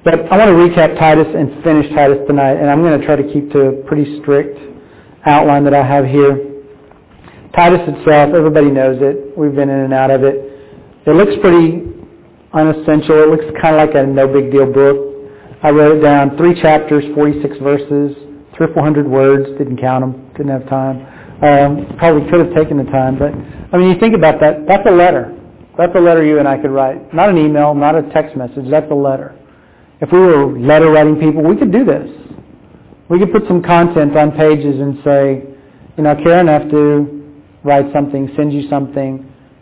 But I want to recap Titus and finish Titus tonight, and I'm going to try to keep to a pretty strict outline that I have here. Titus itself, everybody knows it. We've been in and out of it. It looks pretty unessential. It looks kind of like a no big deal book. I wrote it down, 3 chapters, 46 verses, 300 or 400 words. Didn't count them. Didn't have time. Probably could have taken the time, but I mean, you think about that. That's a letter. That's a letter you and I could write. Not an email, not a text message. That's a letter. If we were letter writing people, we could do this. We could put some content on pages and say, you know, care enough to write something, send you something,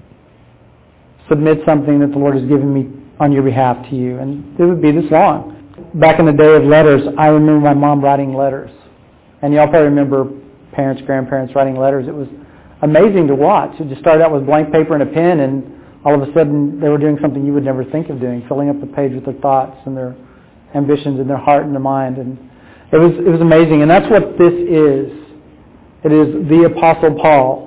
submit something that the Lord has given me on your behalf to you, and it would be this long. Back in the day of letters, I remember my mom writing letters. And y'all probably remember parents, grandparents writing letters. It was amazing to watch. It just started out with blank paper and a pen, and all of a sudden they were doing something you would never think of doing, filling up the page with their thoughts and their ambitions and their heart and their mind. And it was amazing. And that's what this is. It is the Apostle Paul.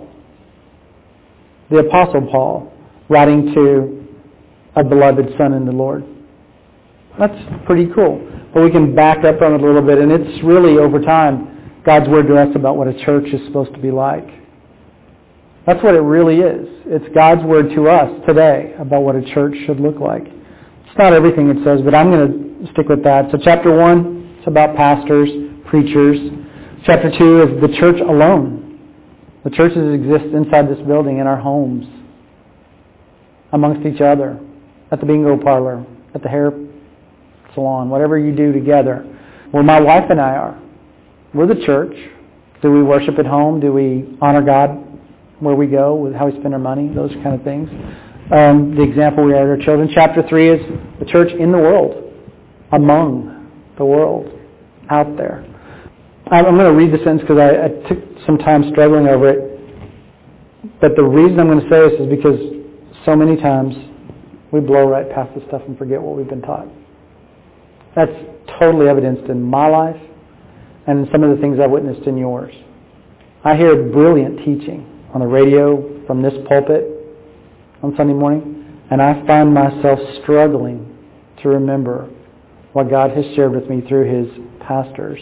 The Apostle Paul writing to a beloved son in the Lord. That's pretty cool. But we can back up on it a little bit, and it's really, over time, God's word to us about what a church is supposed to be like. That's what it really is. It's God's word to us today about what a church should look like. It's not everything it says, but I'm going to stick with that. So chapter 1, it's about pastors, preachers. Chapter 2 is the church alone. The churches exist inside this building, in our homes, amongst each other, at the bingo parlor, at the hair salon, whatever you do together, where my wife and I are. We're the church. Do we worship at home? Do we honor God where we go, with how we spend our money, those kind of things? The example we are to our children. Chapter 3 is the church in the world, among the world, out there. I'm going to read the sentence because I took some time struggling over it. But the reason I'm going to say this is because so many times we blow right past this stuff and forget what we've been taught. That's totally evidenced in my life and in some of the things I've witnessed in yours. I hear brilliant teaching on the radio from this pulpit on Sunday morning, and I find myself struggling to remember what God has shared with me through His pastors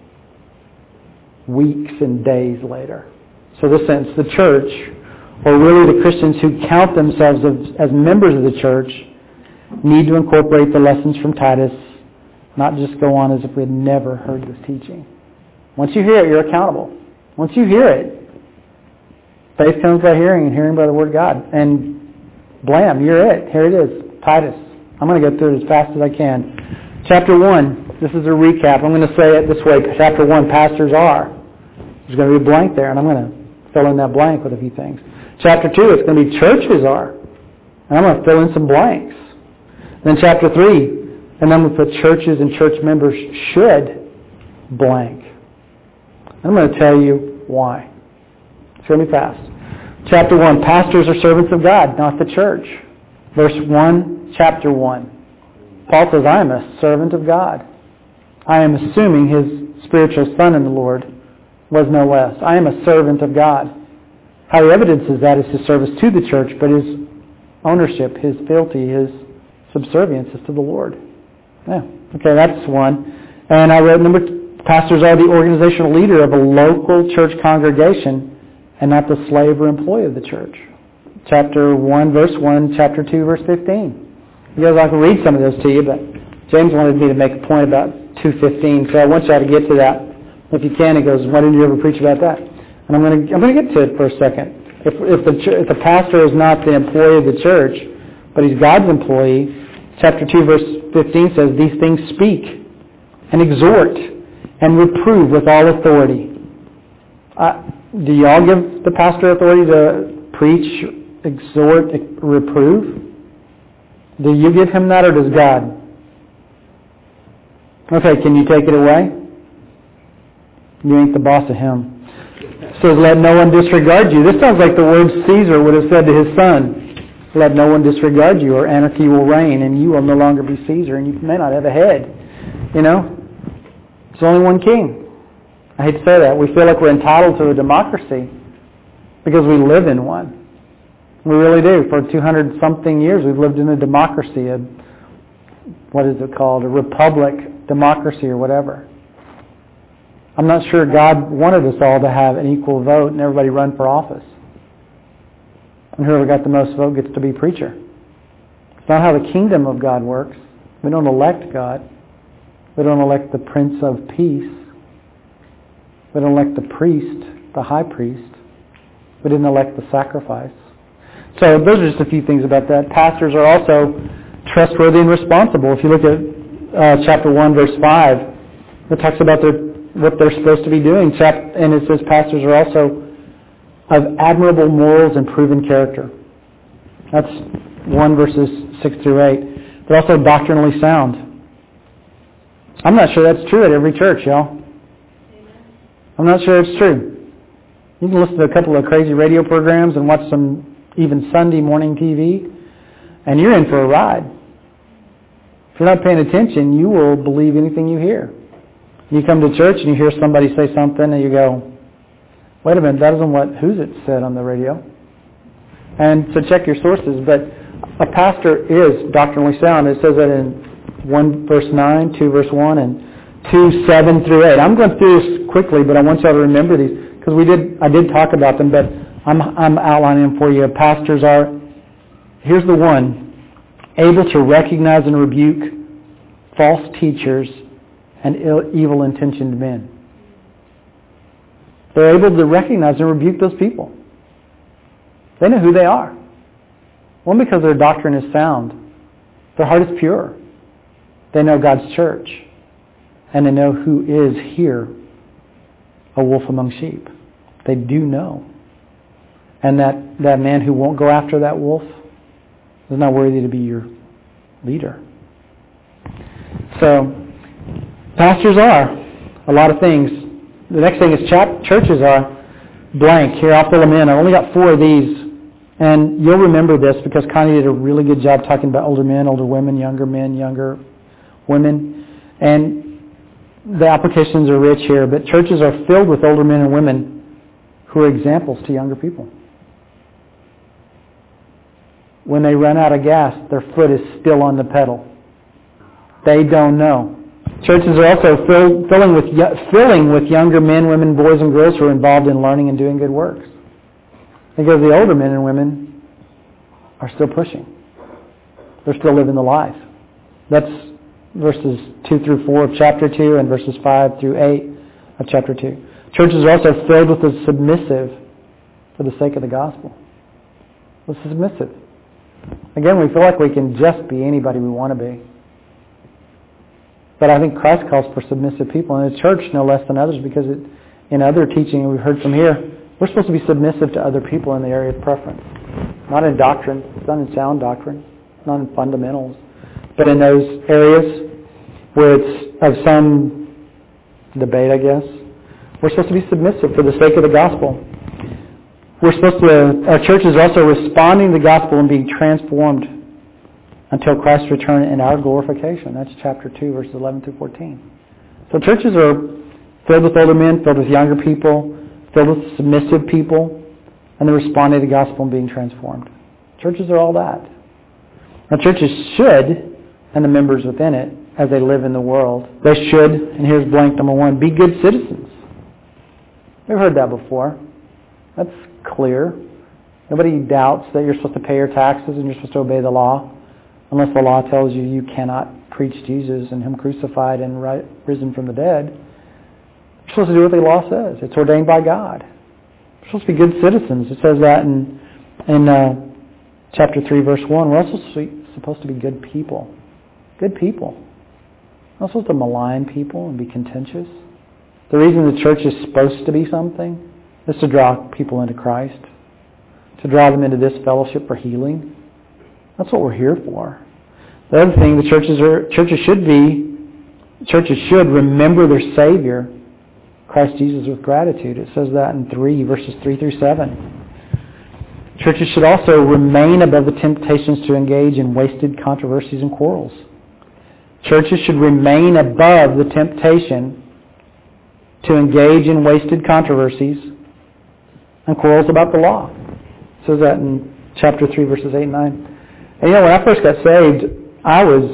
weeks and days later. So this sense, the church, or really the Christians who count themselves as members of the church, need to incorporate the lessons from Titus, not just go on as if we had never heard this teaching. Once you hear it, you're accountable. Once you hear it, faith comes by hearing, and hearing by the Word of God. And blam, you're it. Here it is, Titus. I'm going to go through it as fast as I can. Chapter 1, this is a recap. I'm going to say it this way. Chapter 1, pastors are. There's going to be a blank there, and I'm going to fill in that blank with a few things. Chapter 2, it's going to be churches are. And I'm going to fill in some blanks. Then chapter 3, and then we put churches and church members should blank. I'm going to tell you why. It's going to be fast. Chapter 1, pastors are servants of God, not the church. Verse 1, chapter 1. Paul says, I am a servant of God. I am assuming his spiritual son in the Lord was no less. I am a servant of God. How he evidences that is his service to the church, but his ownership, his fealty, his subservience is to the Lord. Yeah. Okay, that's one. And I wrote pastors are the organizational leader of a local church congregation and not the slave or employee of the church. Chapter 1, verse 1, chapter 2, verse 15. You guys, I can read some of those to you, but James wanted me to make a point about 2:15, so I want y'all to get to that. If you can, he goes, why didn't you ever preach about that? And I'm going to get to it for a second. If the pastor is not the employee of the church, but he's God's employee, chapter 2, verse 15 says, these things speak and exhort and reprove with all authority. Do y'all give the pastor authority to preach, exhort, reprove? Do you give him that, or does God? Okay, can you take it away? You ain't the boss of him. It says, let no one disregard you. This sounds like the words Caesar would have said to his son. Let no one disregard you, or anarchy will reign, and you will no longer be Caesar, and you may not have a head. You know? There's only one king. I hate to say that. We feel like we're entitled to a democracy because we live in one. We really do. For 200-something years, we've lived in a democracy, a what is it called, a republic, democracy or whatever. I'm not sure God wanted us all to have an equal vote and everybody run for office. And whoever got the most vote gets to be preacher. It's not how the kingdom of God works. We don't elect God. We don't elect the Prince of Peace. We don't elect the priest, the high priest. We didn't elect the sacrifice. So those are just a few things about that. Pastors are also trustworthy and responsible. If you look at chapter 1, verse 5, it talks about what they're supposed to be doing. And it says pastors are also of admirable morals and proven character. That's 1 verses 6 through 8. They're also doctrinally sound. I'm not sure that's true at every church, y'all. I'm not sure it's true. You can listen to a couple of crazy radio programs and watch some even Sunday morning TV, and you're in for a ride. If you're not paying attention, you will believe anything you hear. You come to church and you hear somebody say something and you go, wait a minute, that isn't what Who's It said on the radio. And so check your sources. But a pastor is doctrinally sound. It says that in 1 verse 9, 2 verse 1, and 2, 7 through 8. I'm going through this quickly, but I want you all to remember these because I did talk about them, but I'm outlining them for you. Pastors are, here's the one, able to recognize and rebuke false teachers and evil-intentioned men. They're able to recognize and rebuke those people. They know who they are. One, because their doctrine is sound. Their heart is pure. They know God's church. And they know who is here a wolf among sheep. They do know. And that man who won't go after that wolf is not worthy to be your leader. So, pastors are a lot of things. The next thing is churches are blank. Here, I'll fill them in. I only got 4 of these. And you'll remember this because Connie did a really good job talking about older men, older women, younger men, younger women. And the applications are rich here. But churches are filled with older men and women who are examples to younger people. When they run out of gas, their foot is still on the pedal. They don't know. Churches are also filling with younger men, women, boys, and girls who are involved in learning and doing good works. Because the older men and women are still pushing. They're still living the life. That's verses 2 through 4 of chapter 2 and verses 5 through 8 of chapter 2. Churches are also filled with the submissive for the sake of the gospel. The submissive. Again, we feel like we can just be anybody we want to be. But I think Christ calls for submissive people in the church no less than others because in other teaching we've heard from here, we're supposed to be submissive to other people in the area of preference. Not in doctrine, not in sound doctrine, not in fundamentals, but in those areas where it's of some debate, I guess. We're supposed to be submissive for the sake of the gospel. Our church is also responding to the gospel and being transformed until Christ's return in our glorification. That's chapter 2, verses 11 through 14. So churches are filled with older men, filled with younger people, filled with submissive people, and they're responding to the gospel and being transformed. Churches are all that. Now churches should, and the members within it, as they live in the world, they should, and here's blank number 1, be good citizens. We've heard that before. That's clear. Nobody doubts that you're supposed to pay your taxes and you're supposed to obey the law, unless the law tells you you cannot preach Jesus and Him crucified and risen from the dead. You're supposed to do what the law says. It's ordained by God. We're supposed to be good citizens. It says that in chapter 3, verse 1. We're also supposed to be good people. Good people. We're not supposed to malign people and be contentious. The reason the church is supposed to be something is to draw people into Christ, to draw them into this fellowship for healing. That's what we're here for. The other thing, churches should remember their Savior, Christ Jesus, with gratitude. It says that in 3, verses 3 through 7. Churches should also remain above the temptations to engage in wasted controversies and quarrels. Churches should remain above the temptation to engage in wasted controversies and quarrels about the law. It says that in chapter 3, verses 8 and 9. And when I first got saved, I was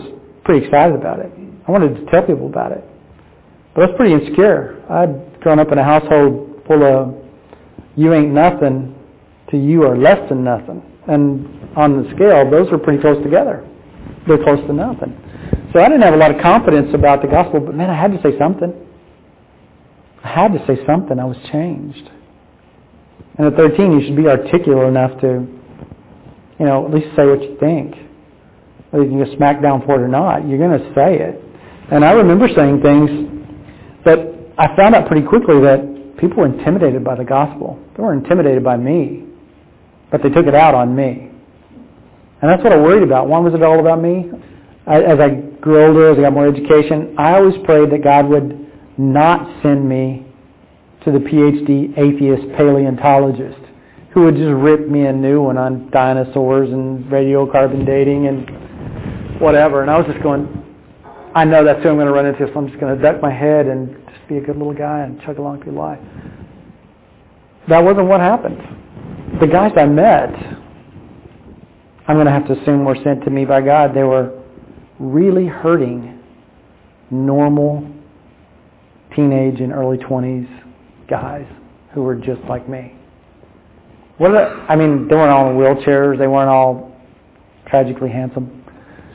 pretty excited about it. I wanted to tell people about it. But I was pretty insecure. I'd grown up in a household full of you ain't nothing to you are less than nothing. And on the scale, those were pretty close together. They're close to nothing. So I didn't have a lot of confidence about the gospel, but man, I had to say something. I had to say something. I was changed. And at 13, you should be articulate enough to, at least say what you think. Whether you can get smacked down for it or not, you're going to say it. And I remember saying things that I found out pretty quickly that people were intimidated by the gospel. They were intimidated by me, but they took it out on me. And that's what I worried about. One, was it all about me? As I grew older, as I got more education, I always prayed that God would not send me to the PhD atheist paleontologist who would just rip me a new one on dinosaurs and radiocarbon dating and whatever. And I was just going, I know that's who I'm going to run into, so I'm just going to duck my head and just be a good little guy and chug along through life. That wasn't what happened. The guys I met, I'm going to have to assume were sent to me by God. They were really hurting, normal, teenage and early 20s guys who were just like me. They weren't all in wheelchairs. They weren't all tragically handsome.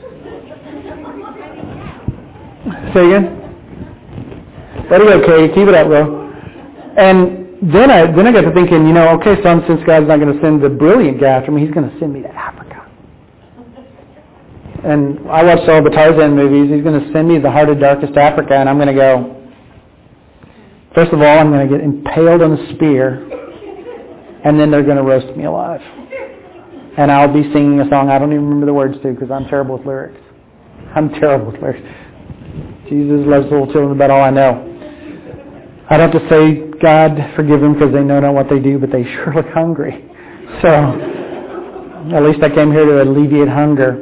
Say again? Way to go, Katie. Keep it up, bro. And then I got to thinking, okay, son, since God's not going to send the brilliant guy after me, he's going to send me to Africa. And I watched all the Tarzan movies. He's going to send me to the heart of darkest Africa, and I'm going to go, first of all, I'm going to get impaled on a spear, and then they're going to roast me alive. And I'll be singing a song I don't even remember the words to because I'm terrible with lyrics. Jesus loves little children about all I know. I'd have to say, God, forgive them because they know not what they do, but they sure look hungry. So, at least I came here to alleviate hunger.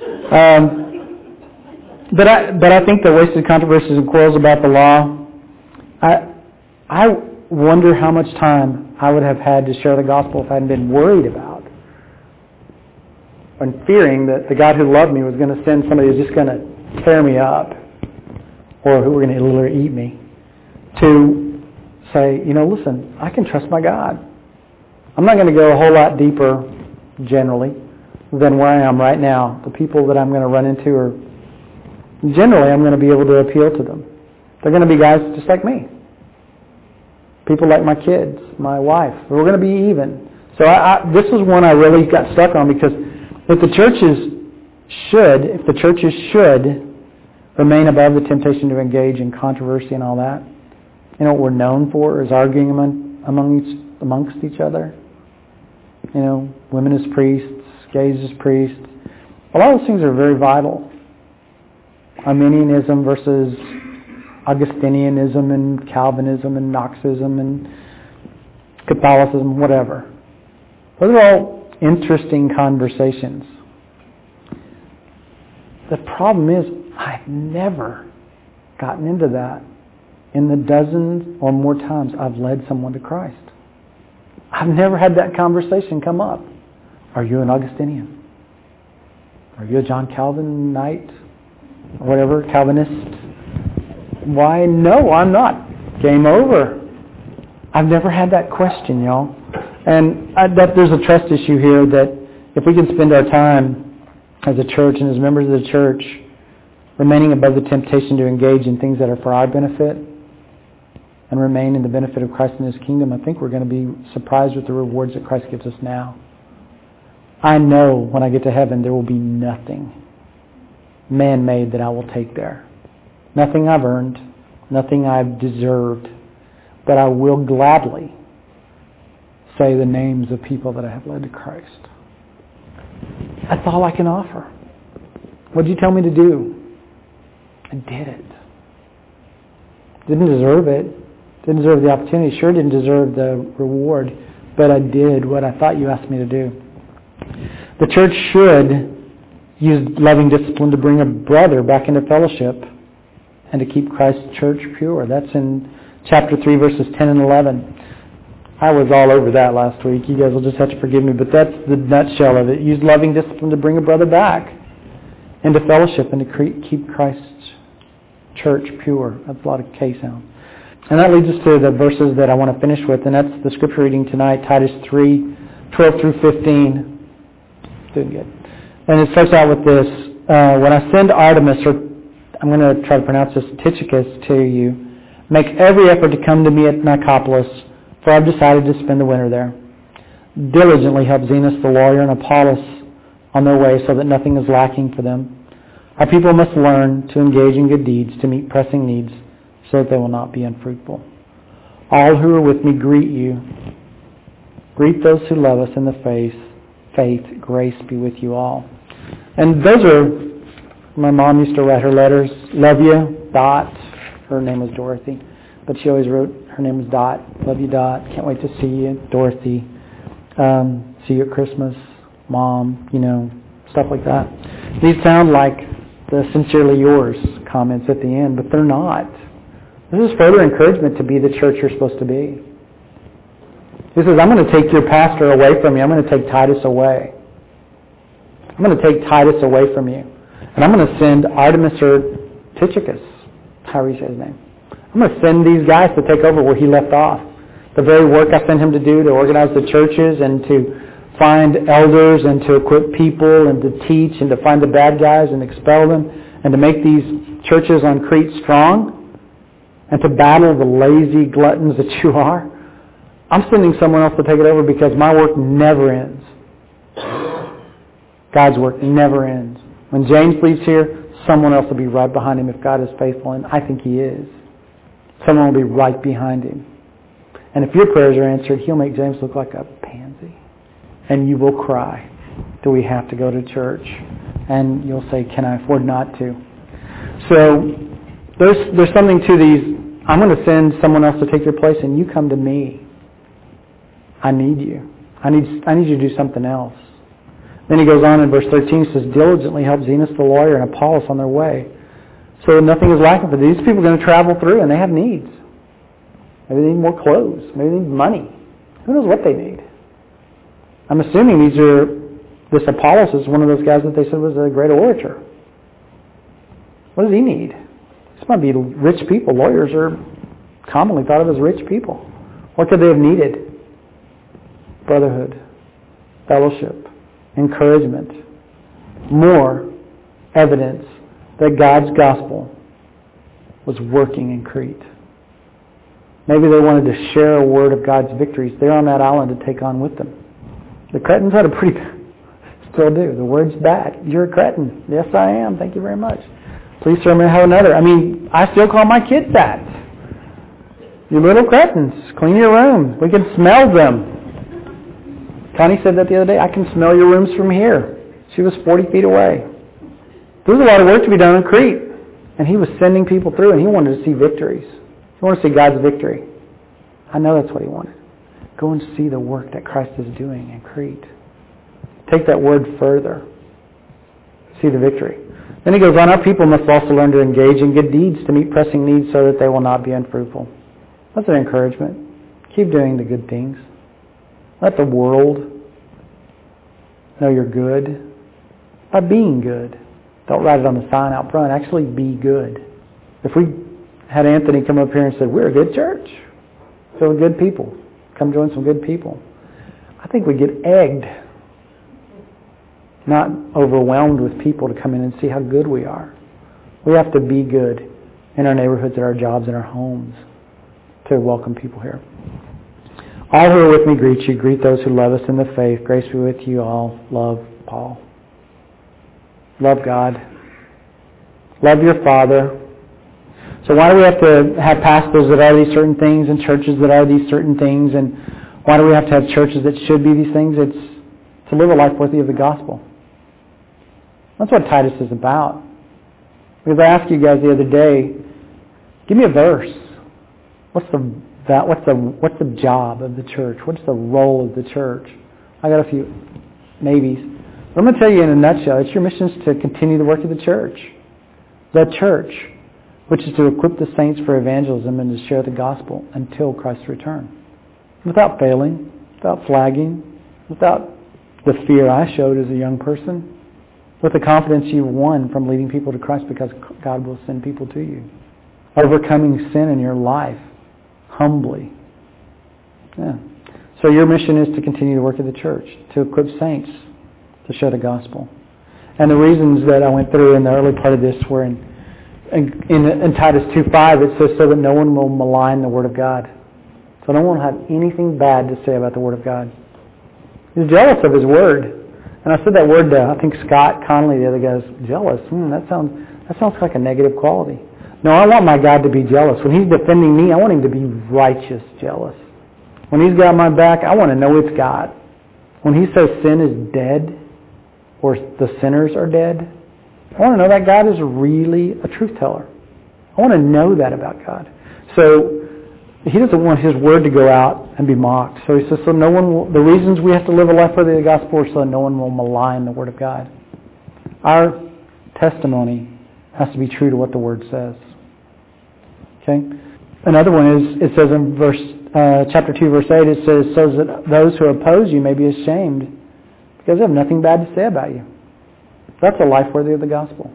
But I think the wasted controversies and quarrels about the law, I wonder how much time I would have had to share the gospel if I hadn't been worried about and fearing that the God who loved me was going to send somebody who's just going to tear me up or who were going to literally eat me to say, listen, I can trust my God. I'm not going to go a whole lot deeper generally than where I am right now. The people that I'm going to run into are, generally I'm going to be able to appeal to them. They're going to be guys just like me. People like my kids, my wife. We're going to be even. So this is one I really got stuck on because if the churches should remain above the temptation to engage in controversy and all that, what we're known for is arguing amongst each other. Women as priests, gays as priests. A lot of those things are very vital. Arminianism versus Augustinianism and Calvinism and Knoxism and Catholicism, whatever. Those are all interesting conversations. The problem is I've never gotten into that in the dozens or more times I've led someone to Christ. I've never had that conversation come up. Are you an Augustinian? Are you a John Calvinite? Or whatever, Calvinist? Why, no, I'm not. Game over. I've never had that question, y'all. And there's a trust issue here that if we can spend our time as a church and as members of the church remaining above the temptation to engage in things that are for our benefit and remain in the benefit of Christ and His kingdom, I think we're going to be surprised with the rewards that Christ gives us now. I know when I get to heaven there will be nothing man-made that I will take there. Nothing I've earned, nothing I've deserved, but I will gladly say the names of people that I have led to Christ. That's all I can offer. What did you tell me to do? I did it. Didn't deserve it. Didn't deserve the opportunity. Sure didn't deserve the reward, but I did what I thought you asked me to do. The church should use loving discipline to bring a brother back into fellowship and to keep Christ's church pure. That's in chapter 3, verses 10 and 11. I was all over that last week. You guys will just have to forgive me, but that's the nutshell of it. Use loving discipline to bring a brother back. and to fellowship, and to keep Christ's church pure. That's a lot of K sounds. And that leads us to the verses that I want to finish with, and that's the scripture reading tonight, Titus 3, 12 through 15. Doing good. And it starts out with this. When I send Artemis, or I'm going to try to pronounce this, Tychicus, to you, make every effort to come to me at Nicopolis, for I've decided to spend the winter there. Diligently help Zenas the lawyer and Apollos on their way so that nothing is lacking for them. Our people must learn to engage in good deeds to meet pressing needs so that they will not be unfruitful. All who are with me greet you. Greet those who love us in the faith. Grace be with you all. And those are, my mom used to write her letters. Love you, Dot. Her name was Dorothy. But she always wrote, her name was Dot. Love you, Dot. Can't wait to see you, Dorothy. See you at Christmas, Mom, stuff like that. These sound like the sincerely yours comments at the end, but they're not. This is further encouragement to be the church you're supposed to be. He says, I'm going to take your pastor away from you. I'm going to take Titus away. I'm going to take Titus away from you. And I'm going to send Artemis or Tychicus, however you say his name. I'm going to send these guys to take over where he left off. The very work I sent him to do, to organize the churches and to find elders and to equip people and to teach and to find the bad guys and expel them and to make these churches on Crete strong and to battle the lazy gluttons that you are. I'm sending someone else to take it over because my work never ends. God's work never ends. When James leaves here, someone else will be right behind him if God is faithful, and I think he is. Someone will be right behind him. And if your prayers are answered, he'll make James look like a pansy. And you will cry, do we have to go to church? And you'll say, can I afford not to? So there's something to these, I'm going to send someone else to take your place, and you come to me. I need you. I need you to do something else. Then he goes on in verse 13, he says, diligently help Zenas the lawyer and Apollos on their way, so that nothing is lacking for them. These people are going to travel through, and they have needs. Maybe they need more clothes. Maybe they need money. Who knows what they need? I'm assuming this Apollos is one of those guys that they said was a great orator. What does he need? This might be rich people. Lawyers are commonly thought of as rich people. What could they have needed? Brotherhood, fellowship, encouragement, more evidence that God's gospel was working in Crete. Maybe they wanted to share a word of God's victories there on that island to take on with them. The Cretans had a pretty, still do. The word's back. You're a Cretan. Yes, I am. Thank you very much. Please serve me have another. I still call my kids that. You little Cretans, clean your rooms. We can smell them. Connie said that the other day. I can smell your rooms from here. She was 40 feet away. There was a lot of work to be done in Crete. And he was sending people through, and he wanted to see victories. He wanted to see God's victory. I know that's what he wanted. Go and see the work that Christ is doing in Crete. Take that word further. See the victory. Then he goes on, our people must also learn to engage in good deeds to meet pressing needs so that they will not be unfruitful. That's an encouragement. Keep doing the good things. Let the world know you're good by being good. Don't write it on the sign out front. Actually be good. If we had Anthony come up here and said, we're a good church, filled with good people, come join some good people, I think we get egged, not overwhelmed with people to come in and see how good we are. We have to be good in our neighborhoods, at our jobs, in our homes to welcome people here. All who are with me greet you. Greet those who love us in the faith. Grace be with you all. Love, Paul. Love God. Love your Father. So why do we have to have pastors that are these certain things and churches that are these certain things? And why do we have to have churches that should be these things? It's to live a life worthy of the gospel. That's what Titus is about. Because I asked you guys the other day, give me a verse. What's the job of the church? What's the role of the church? I got a few maybes. But I'm going to tell you in a nutshell, it's your mission is to continue the work of the church. The church, which is to equip the saints for evangelism and to share the gospel until Christ's return. Without failing, without flagging, without the fear I showed as a young person. with the confidence you've won from leading people to Christ, because God will send people to you. Overcoming sin in your life humbly. Yeah. So your mission is to continue to work at the church, to equip saints to share the gospel. And the reasons that I went through in the early part of this were in Titus 2:5, it says, so that no one will malign the Word of God. So no one will have anything bad to say about the Word of God. He's jealous of His Word. And I said that word to, I think, Scott Conley the other day, goes, jealous. That sounds like a negative quality. No, I want my God to be jealous. When He's defending me, I want Him to be righteous jealous. When He's got my back, I want to know it's God. When He says sin is dead, or the sinners are dead, I want to know that God is really a truth teller. I want to know that about God. So He doesn't want His Word to go out and be mocked. So He says, so no one will, the reasons we have to live a life worthy of the gospel are so no one will malign the Word of God. Our testimony has to be true to what the Word says. Okay? Another one is, it says in chapter 2, verse 8, it says, so that those who oppose you may be ashamed, because they have nothing bad to say about you. That's a life worthy of the gospel.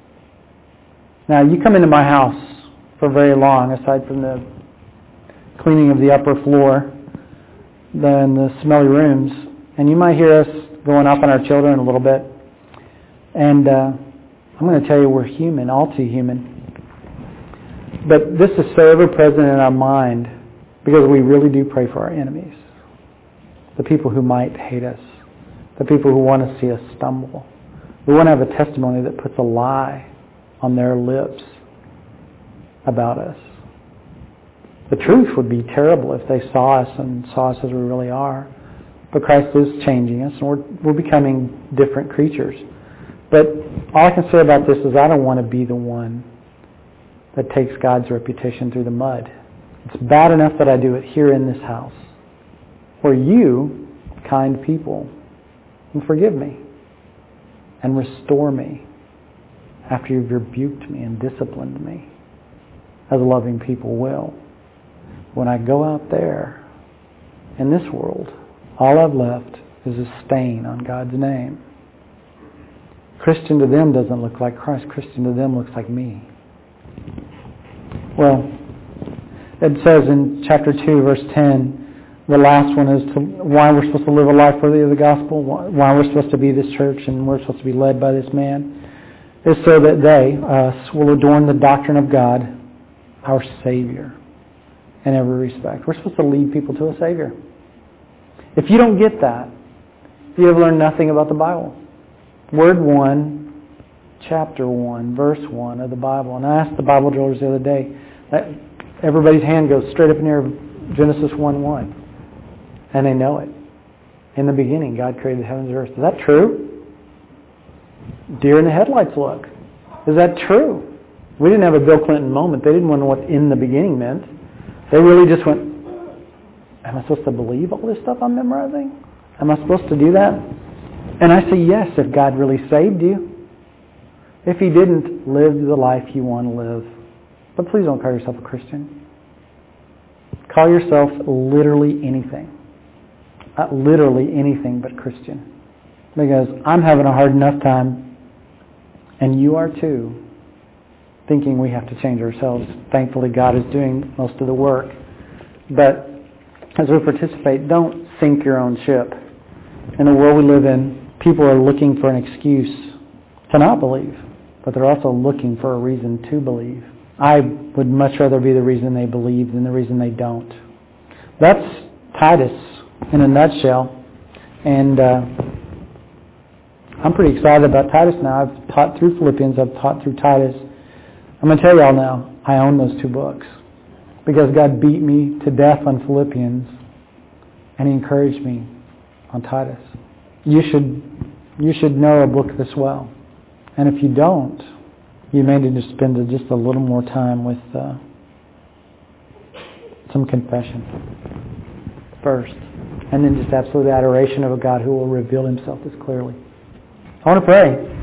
Now, you come into my house for very long, aside from the cleaning of the upper floor, then the smelly rooms, and you might hear us going off on our children a little bit. And I'm going to tell you, we're human, all too human. But this is so ever present in our mind, because we really do pray for our enemies, the people who might hate us, the people who want to see us stumble. We want to have a testimony that puts a lie on their lips about us. The truth would be terrible if they saw us and saw us as we really are. But Christ is changing us, and we're becoming different creatures. But all I can say about this is I don't want to be the one that takes God's reputation through the mud. It's bad enough that I do it here in this house, where you, kind people, can forgive me and restore me after you've rebuked me and disciplined me, as loving people will. When I go out there in this world, all I've left is a stain on God's name. Christian to them doesn't look like Christ. Christian to them looks like me. Well, it says in chapter 2, verse 10, the last one is why we're supposed to live a life worthy of the gospel, why we're supposed to be this church and we're supposed to be led by this man, is so that they, us, will adorn the doctrine of God, our Savior, in every respect. We're supposed to lead people to a Savior. If you don't get that, you have learned nothing about the Bible. Word 1, chapter 1, verse 1 of the Bible. And I asked the Bible drillers the other day, everybody's hand goes straight up in the air, Genesis 1:1. And they know it. In the beginning, God created the heavens and earth. Is that true? Deer in the headlights look. Is that true? We didn't have a Bill Clinton moment. They didn't want to know what in the beginning meant. They really just went, am I supposed to believe all this stuff I'm memorizing? Am I supposed to do that? And I say yes, if God really saved you. If He didn't, live the life you want to live. But please don't call yourself a Christian. Call yourself literally anything. Literally anything but Christian. Because I'm having a hard enough time, and you are too, thinking we have to change ourselves. Thankfully, God is doing most of the work. But as we participate, don't sink your own ship. In the world we live in, people are looking for an excuse to not believe, but they're also looking for a reason to believe. I would much rather be the reason they believe than the reason they don't. That's Titus in a nutshell. And I'm pretty excited about Titus now. I've taught through Philippians. I've taught through Titus. I'm going to tell y'all now, I own those two books. Because God beat me to death on Philippians, and He encouraged me on Titus. You should know a book this well. And if you don't, you may need to spend just a little more time with some confession first. And then just absolute adoration of a God who will reveal Himself as clearly. I want to pray.